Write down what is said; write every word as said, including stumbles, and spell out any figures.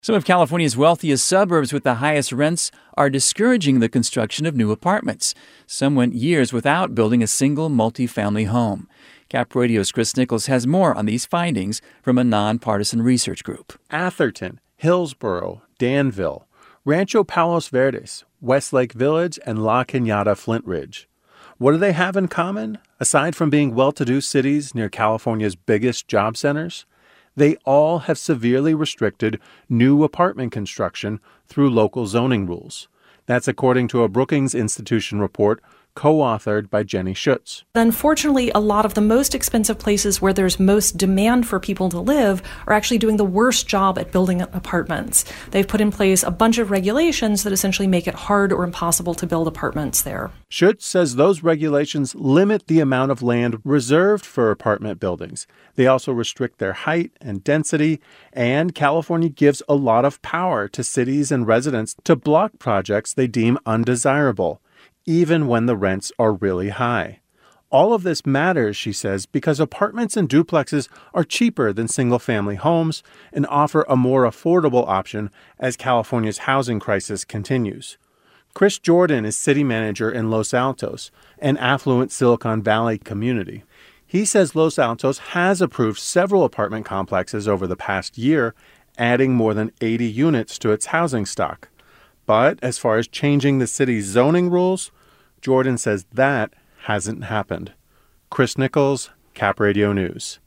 Some of California's wealthiest suburbs with the highest rents are discouraging the construction of new apartments. Some went years without building a single multifamily home. Cap Radio's Chris Nichols has more on these findings from a nonpartisan research group. Atherton, Hillsborough, Danville, Rancho Palos Verdes, Westlake Village, and La Cañada Flint Ridge. What do they have in common, aside from being well-to-do cities near California's biggest job centers? They all have severely restricted new apartment construction through local zoning rules. That's according to a Brookings Institution report co-authored by Jenny Schutz. Unfortunately, a lot of the most expensive places where there's most demand for people to live are actually doing the worst job at building apartments. They've put in place a bunch of regulations that essentially make it hard or impossible to build apartments there. Schutz says those regulations limit the amount of land reserved for apartment buildings. They also restrict their height and density, and California gives a lot of power to cities and residents to block projects they deem undesirable, even when the rents are really high. All of this matters, she says, because apartments and duplexes are cheaper than single-family homes and offer a more affordable option as California's housing crisis continues. Chris Jordan is city manager in Los Altos, an affluent Silicon Valley community. He says Los Altos has approved several apartment complexes over the past year, adding more than eighty units to its housing stock. But as far as changing the city's zoning rules, Jordan says that hasn't happened. Chris Nichols, Cap Radio News.